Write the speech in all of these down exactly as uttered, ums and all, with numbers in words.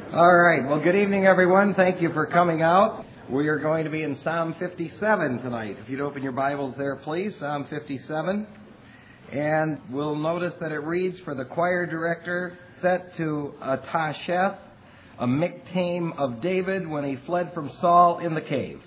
All right. Well, good evening, everyone. Thank you for coming out. We are going to be in Psalm fifty-seven tonight. If you'd open your Bibles there, please. Psalm fifty-seven. And we'll notice that it reads, for the choir director, set to a Tasheth, a miktam of David when he fled from Saul in the cave.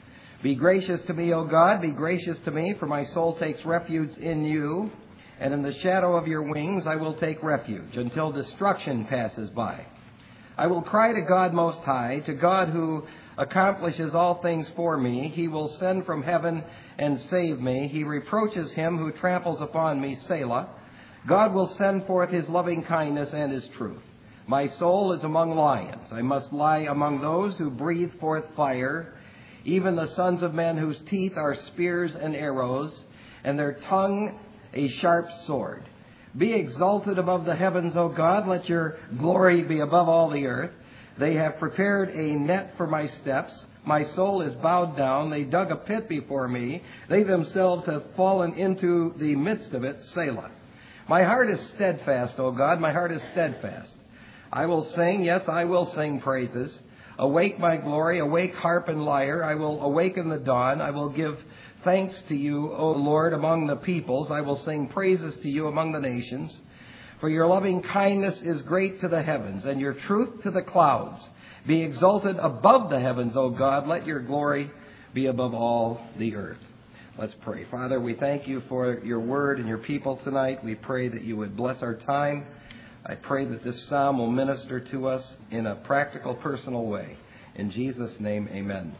Be gracious to me, O God, be gracious to me, for my soul takes refuge in you. And in the shadow of your wings I will take refuge until destruction passes by. I will cry to God Most High, to God who accomplishes all things for me. He will send from heaven and save me. He reproaches him who tramples upon me, Selah. God will send forth his loving kindness and his truth. My soul is among lions. I must lie among those who breathe forth fire, even the sons of men whose teeth are spears and arrows, and their tongue a sharp sword. Be exalted above the heavens, O God. Let your glory be above all the earth. They have prepared a net for my steps. My soul is bowed down. They dug a pit before me. They themselves have fallen into the midst of it. Selah. My heart is steadfast, O God. My heart is steadfast. I will sing, yes, I will sing praises. Awake, my glory. Awake, harp and lyre. I will awaken the dawn. I will give thanks to you, O Lord, among the peoples. I will sing praises to you among the nations. For your loving kindness is great to the heavens, and your truth to the clouds. Be exalted above the heavens, O God. Let your glory be above all the earth. Let's pray. Father, we thank you for your word and your people tonight. We pray that you would bless our time. I pray that this psalm will minister to us in a practical, personal way. In Jesus' name, amen.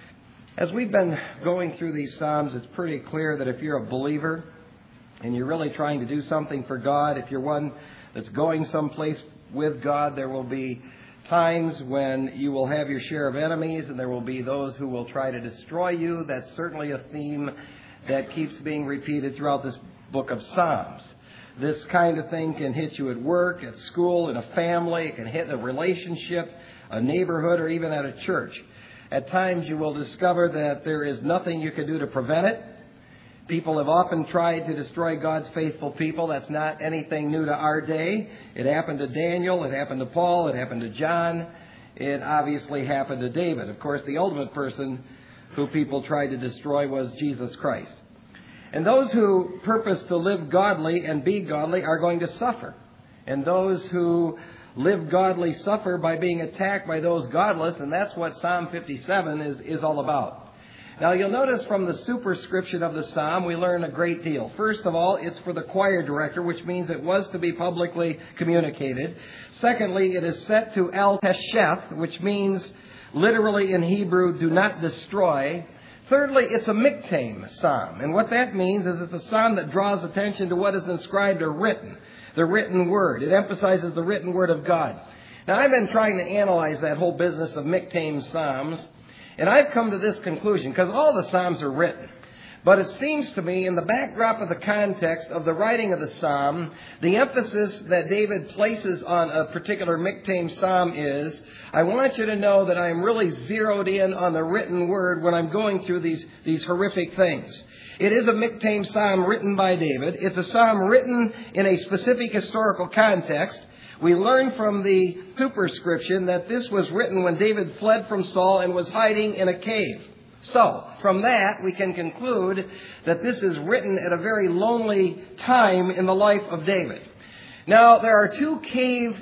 As we've been going through these Psalms, it's pretty clear that if you're a believer and you're really trying to do something for God, if you're one that's going someplace with God, there will be times when you will have your share of enemies and there will be those who will try to destroy you. That's certainly a theme that keeps being repeated throughout this book of Psalms. This kind of thing can hit you at work, at school, in a family. It can hit a relationship, a neighborhood, or even at a church. At times you will discover that there is nothing you can do to prevent it. People have often tried to destroy God's faithful people. That's not anything new to our day. It happened to Daniel. It happened to Paul. It happened to John. It obviously happened to David. Of course, the ultimate person who people tried to destroy was Jesus Christ. And those who purpose to live godly and be godly are going to suffer. And those who live godly suffer by being attacked by those godless, and that's what Psalm fifty-seven is, is all about. Now, you'll notice from the superscription of the psalm, we learn a great deal. First of all, it's for the choir director, which means it was to be publicly communicated. Secondly, it is set to El Tesheth, which means literally in Hebrew, do not destroy. Thirdly, it's a miktam psalm, and what that means is it's a psalm that draws attention to what is inscribed or written. The written word. It emphasizes the written word of God. Now, I've been trying to analyze that whole business of miktam psalms, and I've come to this conclusion, because all the psalms are written. But it seems to me, in the backdrop of the context of the writing of the psalm, the emphasis that David places on a particular miktam psalm is, I want you to know that I'm really zeroed in on the written word when I'm going through these, these horrific things. It is a miktam psalm written by David. It's a psalm written in a specific historical context. We learn from the superscription that this was written when David fled from Saul and was hiding in a cave. So, from that, we can conclude that this is written at a very lonely time in the life of David. Now, there are two cave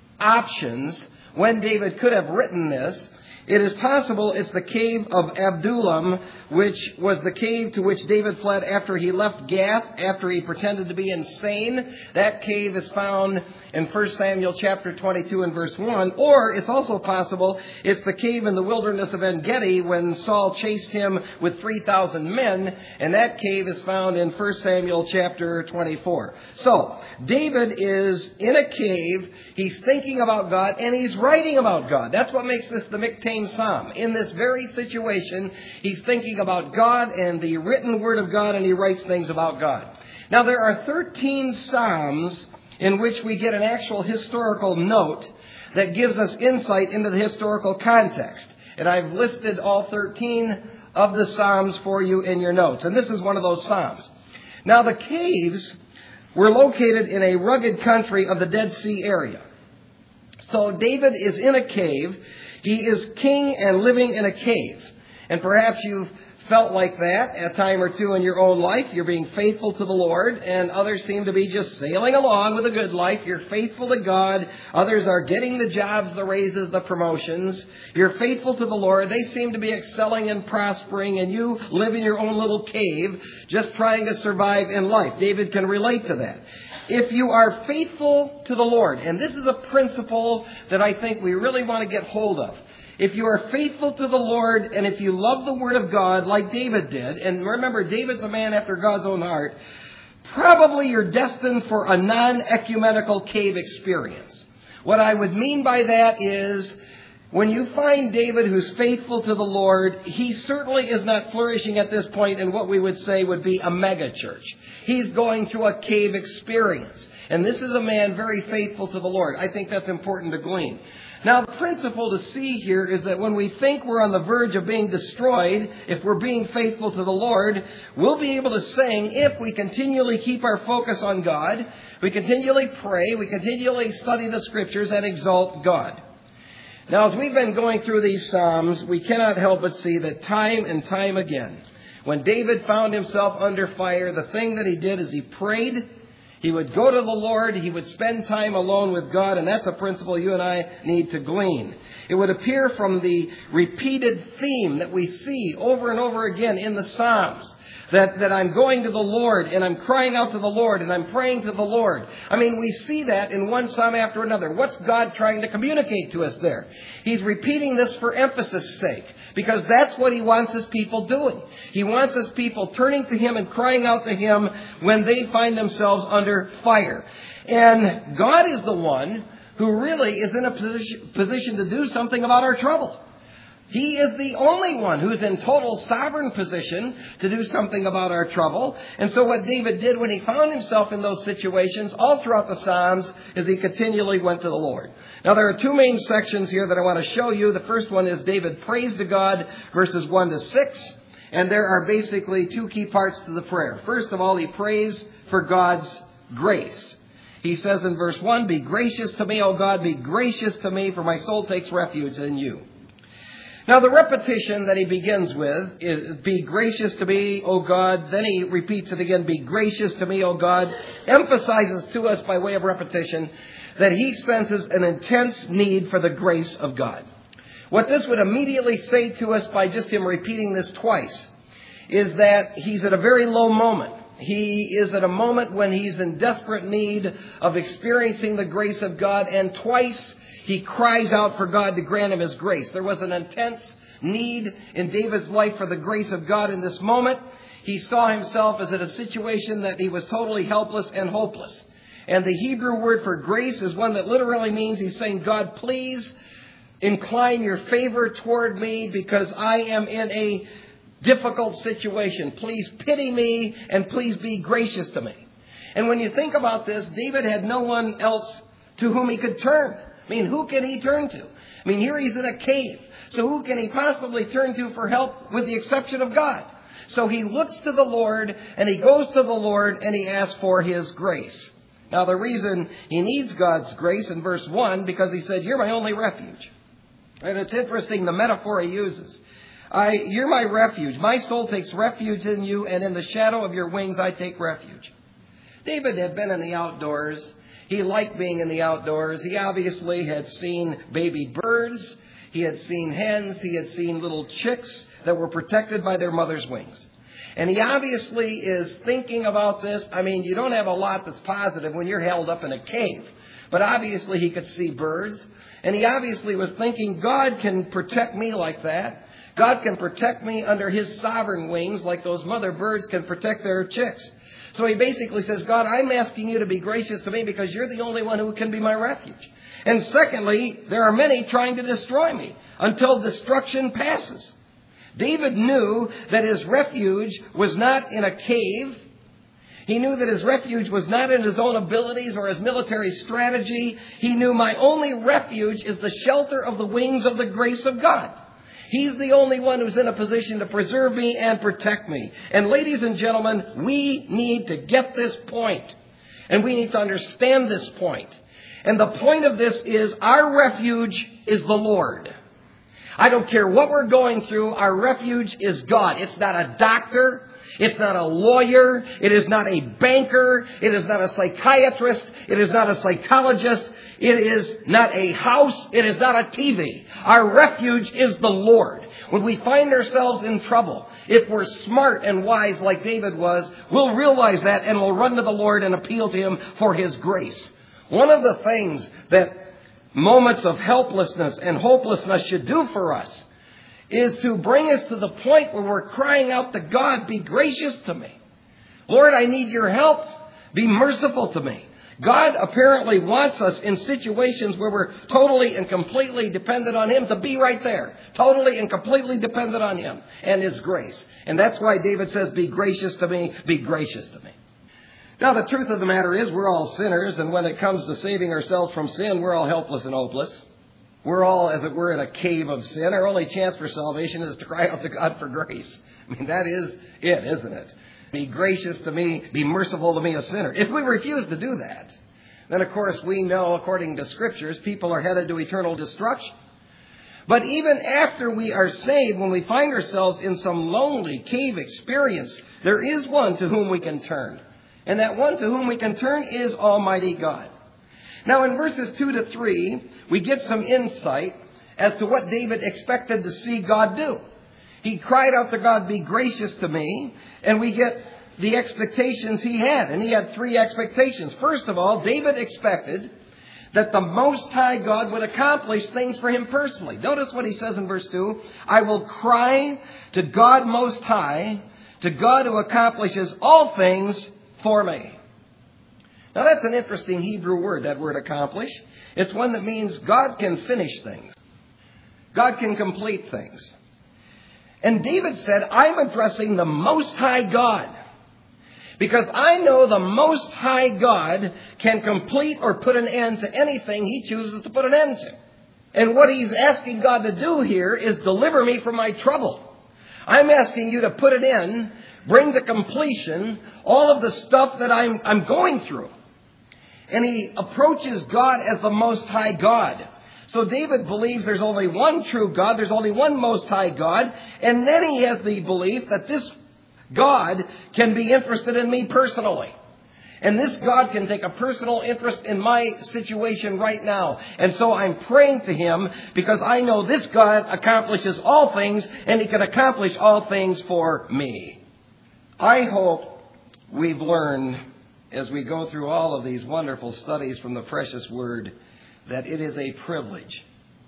options when David could have written this. It is possible it's the cave of Adullam, which was the cave to which David fled after he left Gath, after he pretended to be insane. That cave is found in First Samuel chapter twenty-two and verse one. Or it's also possible it's the cave in the wilderness of En-Gedi when Saul chased him with three thousand men. And that cave is found in First Samuel chapter twenty-four. So, David is in a cave. He's thinking about God and he's writing about God. That's what makes this the miktam psalm. In this very situation, he's thinking about God and the written word of God, and he writes things about God. Now, there are thirteen psalms in which we get an actual historical note that gives us insight into the historical context. And I've listed all thirteen of the psalms for you in your notes. And this is one of those psalms. Now, the caves were located in a rugged country of the Dead Sea area. So David is in a cave. He is king and living in a cave. And perhaps you've felt like that a time or two in your own life. You're being faithful to the Lord, and others seem to be just sailing along with a good life. You're faithful to God. Others are getting the jobs, the raises, the promotions. You're faithful to the Lord. They seem to be excelling and prospering, and you live in your own little cave just trying to survive in life. David can relate to that. If you are faithful to the Lord, and this is a principle that I think we really want to get hold of. If you are faithful to the Lord, and if you love the Word of God like David did, and remember, David's a man after God's own heart, probably you're destined for a non-ecumenical cave experience. What I would mean by that is, when you find David who's faithful to the Lord, he certainly is not flourishing at this point in what we would say would be a mega church. He's going through a cave experience. And this is a man very faithful to the Lord. I think that's important to glean. Now, the principle to see here is that when we think we're on the verge of being destroyed, if we're being faithful to the Lord, we'll be able to sing if we continually keep our focus on God, we continually pray, we continually study the Scriptures and exalt God. Now, as we've been going through these Psalms, we cannot help but see that time and time again, when David found himself under fire, the thing that he did is he prayed. He would go to the Lord. He would spend time alone with God. And that's a principle you and I need to glean. It would appear from the repeated theme that we see over and over again in the Psalms. That, that I'm going to the Lord and I'm crying out to the Lord and I'm praying to the Lord. I mean, we see that in one psalm after another. What's God trying to communicate to us there? He's repeating this for emphasis' sake, because that's what He wants His people doing. He wants His people turning to Him and crying out to Him when they find themselves under fire. And God is the one who really is in a position, position to do something about our trouble. He is the only one who's in total sovereign position to do something about our trouble. And so what David did when he found himself in those situations all throughout the Psalms is he continually went to the Lord. Now, there are two main sections here that I want to show you. The first one is David prays to God, verses one to six. And there are basically two key parts to the prayer. First of all, he prays for God's grace. He says in verse one, "Be gracious to me, O God, be gracious to me, for my soul takes refuge in you." Now, the repetition that he begins with is, "Be gracious to me, O God." Then he repeats it again, "Be gracious to me, O God," emphasizes to us by way of repetition that he senses an intense need for the grace of God. What this would immediately say to us by just him repeating this twice is that he's at a very low moment. He is at a moment when he's in desperate need of experiencing the grace of God, and twice he cries out for God to grant him His grace. There was an intense need in David's life for the grace of God in this moment. He saw himself as in a situation that he was totally helpless and hopeless. And the Hebrew word for grace is one that literally means he's saying, "God, please incline your favor toward me because I am in a difficult situation. Please pity me and please be gracious to me." And when you think about this, David had no one else to whom he could turn. I mean, who can he turn to? I mean, here he's in a cave. So who can he possibly turn to for help with the exception of God? So he looks to the Lord and he goes to the Lord and he asks for His grace. Now, the reason he needs God's grace in verse one, because he said, "You're my only refuge." And it's interesting, the metaphor he uses. I, you're my refuge. My soul takes refuge in you, and in the shadow of your wings I take refuge. David had been in the outdoors. He liked being in the outdoors. He obviously had seen baby birds. He had seen hens. He had seen little chicks that were protected by their mother's wings. And he obviously is thinking about this. I mean, you don't have a lot that's positive when you're held up in a cave. But obviously he could see birds. And he obviously was thinking, God can protect me like that. God can protect me under His sovereign wings like those mother birds can protect their chicks. So he basically says, "God, I'm asking you to be gracious to me because you're the only one who can be my refuge. And secondly, there are many trying to destroy me until destruction passes." David knew that his refuge was not in a cave. He knew that his refuge was not in his own abilities or his military strategy. He knew my only refuge is the shelter of the wings of the grace of God. He's the only one who's in a position to preserve me and protect me. And ladies and gentlemen, we need to get this point. And we need to understand this point. And the point of this is our refuge is the Lord. I don't care what we're going through, our refuge is God. It's not a doctor. It's not a lawyer. It is not a banker. It is not a psychiatrist. It is not a psychologist. It is not a house. It is not a T V. Our refuge is the Lord. When we find ourselves in trouble, if we're smart and wise like David was, we'll realize that and we'll run to the Lord and appeal to Him for His grace. One of the things that moments of helplessness and hopelessness should do for us is to bring us to the point where we're crying out to God, be gracious to me. Lord, I need your help. Be merciful to me. God apparently wants us in situations where we're totally and completely dependent on Him to be right there. Totally and completely dependent on Him and His grace. And that's why David says, be gracious to me, be gracious to me. Now, the truth of the matter is we're all sinners, and when it comes to saving ourselves from sin, we're all helpless and hopeless. We're all, as it were, in a cave of sin. Our only chance for salvation is to cry out to God for grace. I mean, that is it, isn't it? Be gracious to me, be merciful to me, a sinner. If we refuse to do that, then, of course, we know, according to Scriptures, people are headed to eternal destruction. But even after we are saved, when we find ourselves in some lonely cave experience, there is one to whom we can turn. And that one to whom we can turn is Almighty God. Now, in verses two to three, we get some insight as to what David expected to see God do. He cried out to God, be gracious to me, and we get the expectations he had. And he had three expectations. First of all, David expected that the Most High God would accomplish things for him personally. Notice what he says in verse two. I will cry to God Most High, to God who accomplishes all things for me. Now that's an interesting Hebrew word, that word accomplish. It's one that means God can finish things. God can complete things. And David said, I'm addressing the Most High God. Because I know the Most High God can complete or put an end to anything He chooses to put an end to. And what He's asking God to do here is deliver me from my trouble. I'm asking you to put it in, bring to completion all of the stuff that I'm, I'm going through. And he approaches God as the Most High God. So David believes there's only one true God, there's only one Most High God, and then he has the belief that this God can be interested in me personally. And this God can take a personal interest in my situation right now. And so I'm praying to Him because I know this God accomplishes all things and He can accomplish all things for me. I hope we've learned as we go through all of these wonderful studies from the precious Word that it is a privilege,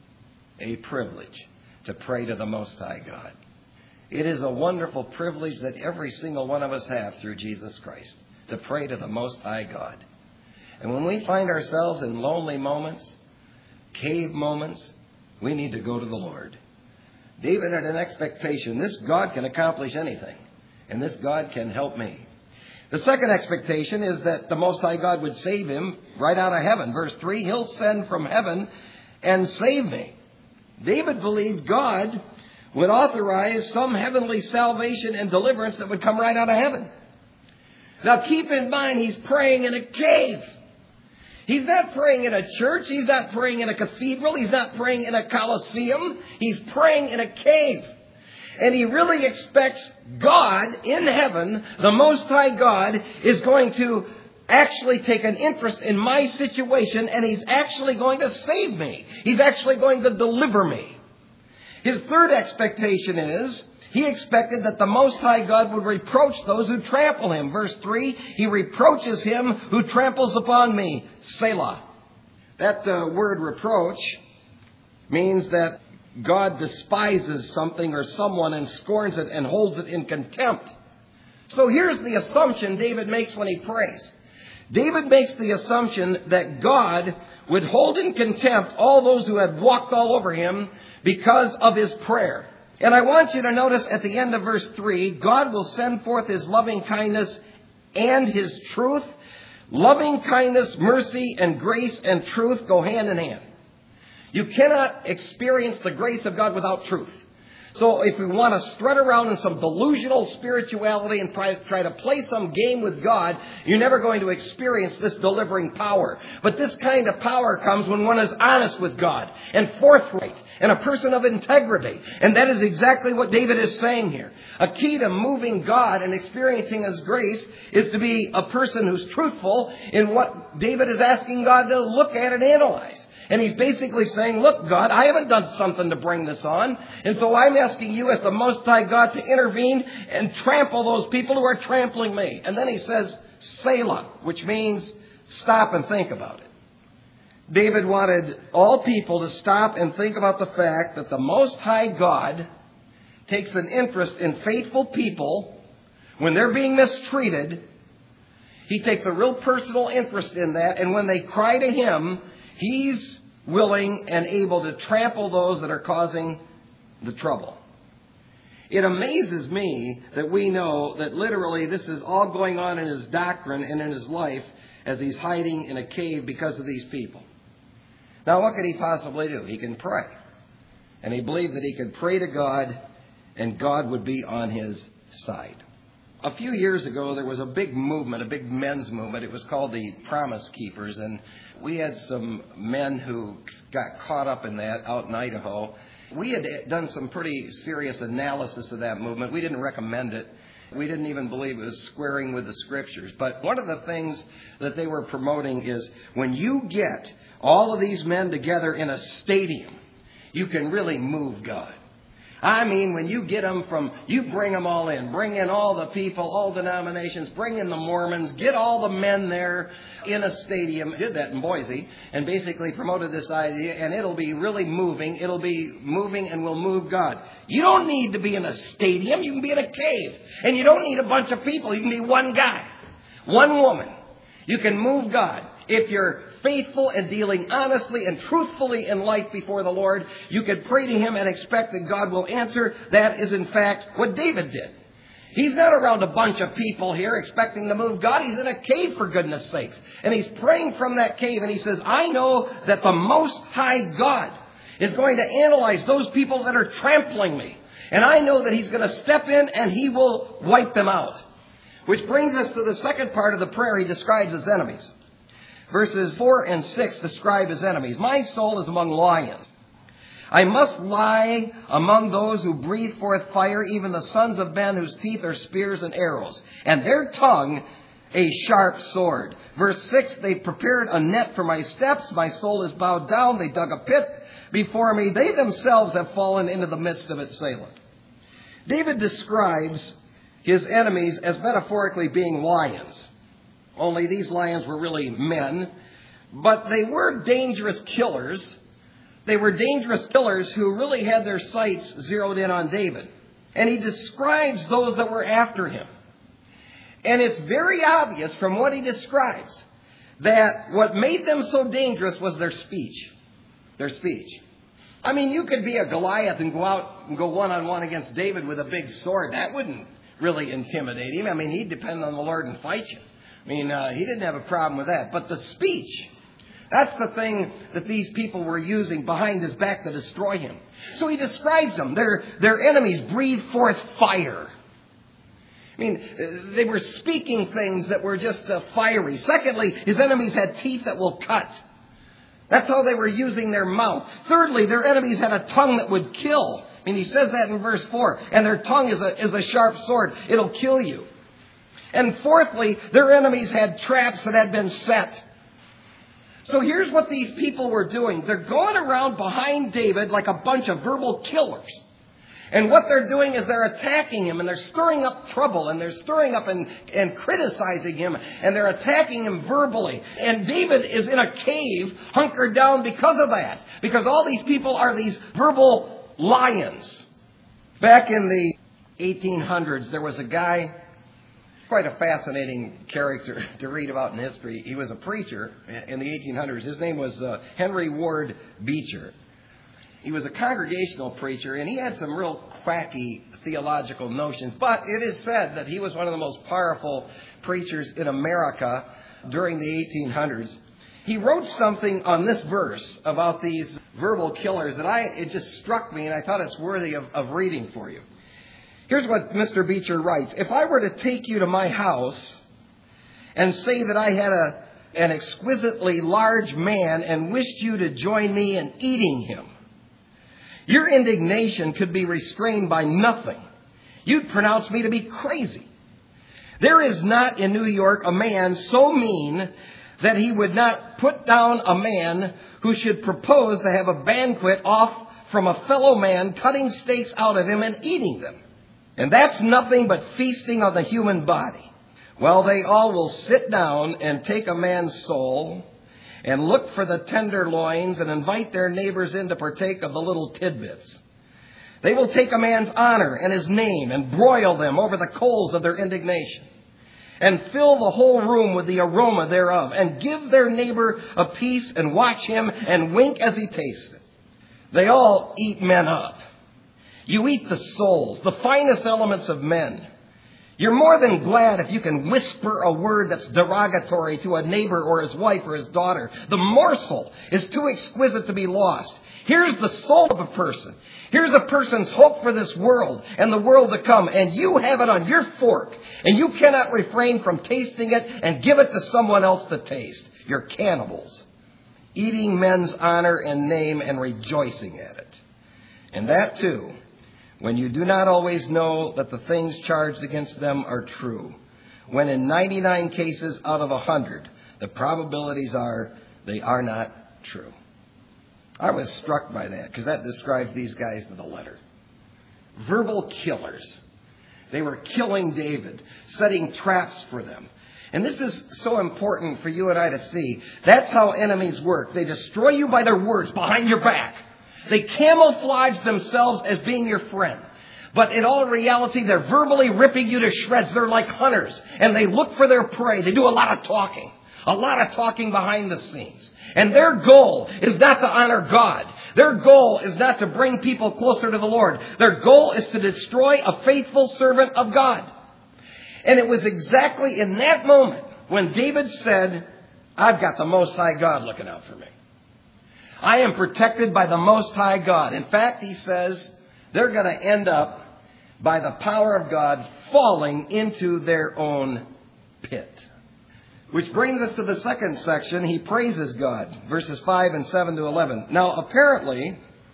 a privilege to pray to the Most High God. It is a wonderful privilege that every single one of us have through Jesus Christ, to pray to the Most High God. And when we find ourselves in lonely moments, cave moments, we need to go to the Lord. David had an expectation. This God can accomplish anything, and this God can help me. The second expectation is that the Most High God would save him right out of heaven. Verse three, He'll send from heaven and save me. David believed God would authorize some heavenly salvation and deliverance that would come right out of heaven. Now keep in mind, he's praying in a cave. He's not praying in a church. He's not praying in a cathedral. He's not praying in a coliseum. He's praying in a cave. And he really expects God in heaven, the Most High God, is going to actually take an interest in my situation, and He's actually going to save me. He's actually going to deliver me. His third expectation is, he expected that the Most High God would reproach those who trample Him. Verse three, He reproaches him who tramples upon me. Selah. That uh, word reproach means that God despises something or someone and scorns it and holds it in contempt. So here's the assumption David makes when he prays. David makes the assumption that God would hold in contempt all those who had walked all over him because of his prayer. And I want you to notice at the end of verse three, God will send forth His loving kindness and His truth. Loving kindness, mercy, and grace and truth go hand in hand. You cannot experience the grace of God without truth. So if we want to strut around in some delusional spirituality and try, try to play some game with God, you're never going to experience this delivering power. But this kind of power comes when one is honest with God and forthright and a person of integrity. And that is exactly what David is saying here. A key to moving God and experiencing His grace is to be a person who's truthful in what David is asking God to look at and analyze. And he's basically saying, look, God, I haven't done something to bring this on. And so I'm asking you as the Most High God to intervene and trample those people who are trampling me. And then he says, Selah, which means stop and think about it. David wanted all people to stop and think about the fact that the Most High God takes an interest in faithful people when they're being mistreated. He takes a real personal interest in that. And when they cry to Him, He's willing and able to trample those that are causing the trouble. It amazes me that we know that literally this is all going on in his doctrine and in his life as he's hiding in a cave because of these people. Now, what could he possibly do? He can pray. And he believed that he could pray to God and God would be on his side. A few years ago, there was a big movement, a big men's movement. It was called the Promise Keepers. And we had some men who got caught up in that out in Idaho. We had done some pretty serious analysis of that movement. We didn't recommend it. We didn't even believe it was squaring with the Scriptures. But one of the things that they were promoting is when you get all of these men together in a stadium, you can really move God. I mean, when you get them from, you bring them all in, bring in all the people, all denominations, bring in the Mormons, get all the men there in a stadium. Did that in Boise and basically promoted this idea, and it'll be really moving. It'll be moving and will move God. You don't need to be in a stadium. You can be in a cave. And you don't need a bunch of people. You can be one guy, one woman. You can move God. If you're faithful and dealing honestly and truthfully in life before the Lord, you can pray to Him and expect that God will answer. That is, in fact, what David did. He's not around a bunch of people here expecting to move God. He's in a cave, for goodness sakes. And he's praying from that cave, and he says, I know that the Most High God is going to analyze those people that are trampling me. And I know that He's going to step in and He will wipe them out. Which brings us to the second part of the prayer. He describes His enemies. Verses four and six describe His enemies. My soul is among lions. I must lie among those who breathe forth fire, even the sons of men whose teeth are spears and arrows, and their tongue a sharp sword. Verse six, they prepared a net for my steps. My soul is bowed down. They dug a pit before me. They themselves have fallen into the midst of it. Selah. David describes his enemies as metaphorically being lions. Only these lions were really men, but they were dangerous killers. They were dangerous killers who really had their sights zeroed in on David. And he describes those that were after him. And it's very obvious from what he describes that what made them so dangerous was their speech. Their speech. I mean, you could be a Goliath and go out and go one-on-one against David with a big sword. That wouldn't really intimidate him. I mean, he'd depend on the Lord and fight you. I mean, uh, he didn't have a problem with that. But the speech, that's the thing that these people were using behind his back to destroy him. So he describes them. Their, their enemies breathe forth fire. I mean, they were speaking things that were just uh, fiery. Secondly, his enemies had teeth that will cut. That's how they were using their mouth. Thirdly, their enemies had a tongue that would kill. I mean, he says that in verse four. And their tongue is a, is a sharp sword. It'll kill you. And fourthly, their enemies had traps that had been set. So here's what these people were doing. They're going around behind David like a bunch of verbal killers. And what they're doing is they're attacking him, and they're stirring up trouble, and they're stirring up and, and criticizing him, and they're attacking him verbally. And David is in a cave, hunkered down because of that. Because all these people are these verbal lions. Back in the eighteen hundreds, there was a guy, quite a fascinating character to read about in history. He was a preacher in the eighteen hundreds. His name was uh, Henry Ward Beecher. He was a congregational preacher, and he had some real quacky theological notions. But it is said that he was one of the most powerful preachers in America during the eighteen hundreds. He wrote something on this verse about these verbal killers that I it just struck me, and I thought it's worthy of, of reading for you. Here's what Mister Beecher writes. If I were to take you to my house and say that I had a, an exquisitely large man and wished you to join me in eating him, your indignation could be restrained by nothing. You'd pronounce me to be crazy. There is not in New York a man so mean that he would not put down a man who should propose to have a banquet off from a fellow man, cutting steaks out of him and eating them. And that's nothing but feasting on the human body. Well, they all will sit down and take a man's soul and look for the tenderloins and invite their neighbors in to partake of the little tidbits. They will take a man's honor and his name and broil them over the coals of their indignation and fill the whole room with the aroma thereof and give their neighbor a piece and watch him and wink as he tastes it. They all eat men up. You eat the souls, the finest elements of men. You're more than glad if you can whisper a word that's derogatory to a neighbor or his wife or his daughter. The morsel is too exquisite to be lost. Here's the soul of a person. Here's a person's hope for this world and the world to come. And you have it on your fork. And you cannot refrain from tasting it and give it to someone else to taste. You're cannibals, eating men's honor and name and rejoicing at it. And that too, when you do not always know that the things charged against them are true. When in ninety-nine cases out of one hundred, the probabilities are they are not true. I was struck by that because that describes these guys to the letter. Verbal killers. They were killing David, setting traps for them. And this is so important for you and I to see. That's how enemies work. They destroy you by their words behind your back. They camouflage themselves as being your friend. But in all reality, they're verbally ripping you to shreds. They're like hunters, and they look for their prey. They do a lot of talking, a lot of talking behind the scenes. And their goal is not to honor God. Their goal is not to bring people closer to the Lord. Their goal is to destroy a faithful servant of God. And it was exactly in that moment when David said, I've got the Most High God looking out for me. I am protected by the Most High God. In fact, he says they're going to end up, by the power of God, falling into their own pit. Which brings us to the second section. He praises God, verses five and seven to eleven. Now, apparently,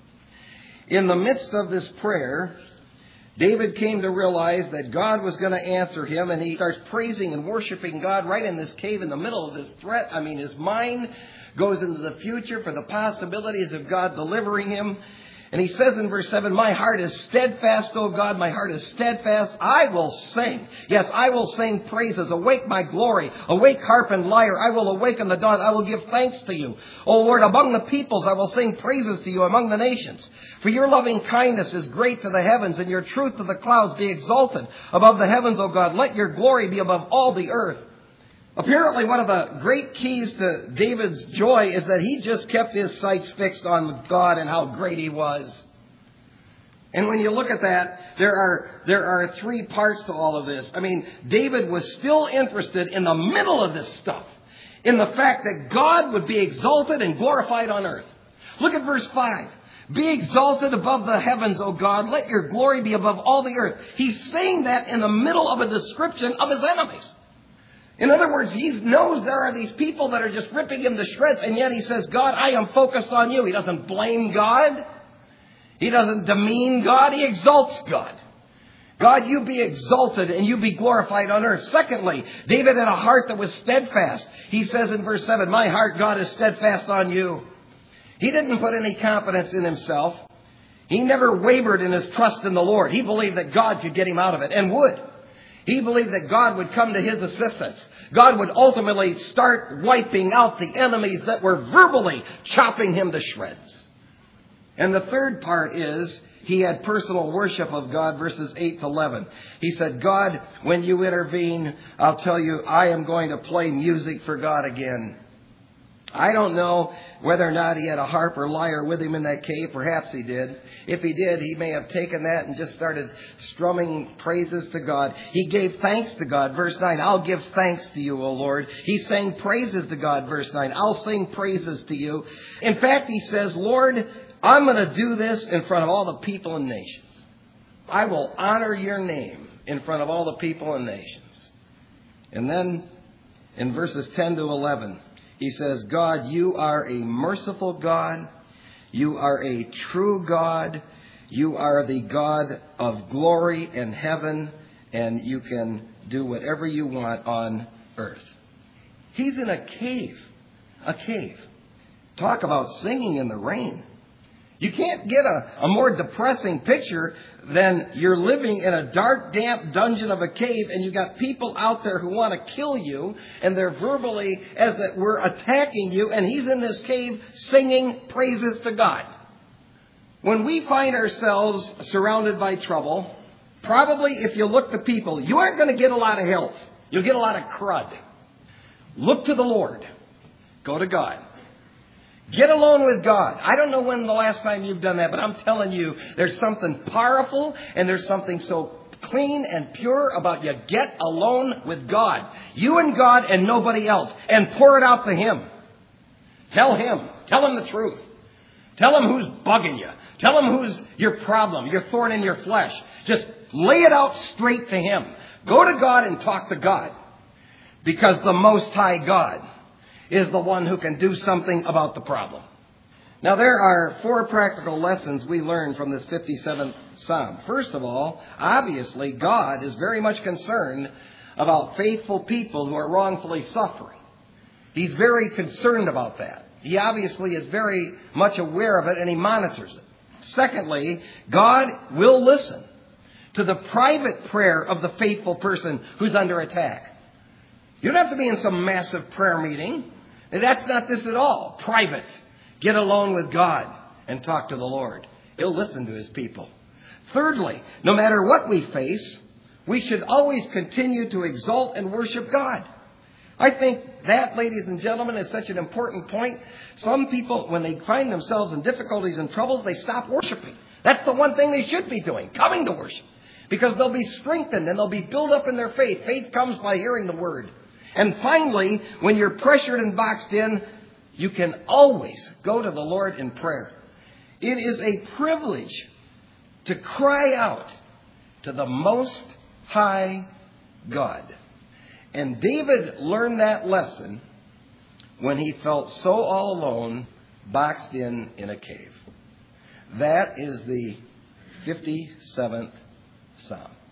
in the midst of this prayer, David came to realize that God was going to answer him, and he starts praising and worshiping God right in this cave in the middle of this threat. I mean, his mind goes into the future for the possibilities of God delivering him. And he says in verse seven, my heart is steadfast, O God, my heart is steadfast. I will sing. Yes, I will sing praises. Awake my glory. Awake harp and lyre. I will awaken the dawn. I will give thanks to you. O Lord, among the peoples I will sing praises to you among the nations. For your loving kindness is great to the heavens, and your truth to the clouds. Be exalted above the heavens, O God. Let your glory be above all the earth. Apparently, one of the great keys to David's joy is that he just kept his sights fixed on God and how great he was. And when you look at that, there are there are three parts to all of this. I mean, David was still interested in the middle of this stuff, in the fact that God would be exalted and glorified on earth. Look at verse five. Be exalted above the heavens, O God. Let your glory be above all the earth. He's saying that in the middle of a description of his enemies. In other words, he knows there are these people that are just ripping him to shreds, and yet he says, God, I am focused on you. He doesn't blame God. He doesn't demean God. He exalts God. God, you be exalted and you be glorified on earth. Secondly, David had a heart that was steadfast. He says in verse seven, my heart, God, is steadfast on you. He didn't put any confidence in himself. He never wavered in his trust in the Lord. He believed that God could get him out of it, and would. He believed that God would come to his assistance. God would ultimately start wiping out the enemies that were verbally chopping him to shreds. And the third part is he had personal worship of God, verses eight to eleven. He said, God, when you intervene, I'll tell you, I am going to play music for God again. I don't know whether or not he had a harp or lyre with him in that cave. Perhaps he did. If he did, he may have taken that and just started strumming praises to God. He gave thanks to God. Verse nine, I'll give thanks to you, O Lord. He sang praises to God. Verse nine, I'll sing praises to you. In fact, he says, Lord, I'm going to do this in front of all the people and nations. I will honor your name in front of all the people and nations. And then in verses ten to eleven, he says, God, you are a merciful God. You are a true God. You are the God of glory in heaven, and you can do whatever you want on earth. He's in a cave. A cave. Talk about singing in the rain. You can't get a, a more depressing picture than you're living in a dark, damp dungeon of a cave, and you got people out there who want to kill you, and they're verbally, as it were, attacking you, and he's in this cave singing praises to God. When we find ourselves surrounded by trouble, probably if you look to people, you aren't going to get a lot of help. You'll get a lot of crud. Look to the Lord. Go to God. Get alone with God. I don't know when the last time you've done that, but I'm telling you, there's something powerful and there's something so clean and pure about you. Get alone with God. You and God and nobody else. And pour it out to Him. Tell Him. Tell Him the truth. Tell Him who's bugging you. Tell Him who's your problem, your thorn in your flesh. Just lay it out straight to Him. Go to God and talk to God. Because the Most High God is the one who can do something about the problem. Now, there are four practical lessons we learn from this fifty-seventh Psalm. First of all, obviously, God is very much concerned about faithful people who are wrongfully suffering. He's very concerned about that. He obviously is very much aware of it, and He monitors it. Secondly, God will listen to the private prayer of the faithful person who's under attack. You don't have to be in some massive prayer meeting. That's not this at all. Private. Get alone with God and talk to the Lord. He'll listen to His people. Thirdly, no matter what we face, we should always continue to exalt and worship God. I think that, ladies and gentlemen, is such an important point. Some people, when they find themselves in difficulties and troubles, they stop worshiping. That's the one thing they should be doing, coming to worship. Because they'll be strengthened and they'll be built up in their faith. Faith comes by hearing the Word. And finally, when you're pressured and boxed in, you can always go to the Lord in prayer. It is a privilege to cry out to the Most High God. And David learned that lesson when he felt so all alone, boxed in in a cave. That is the fifty-seventh Psalm.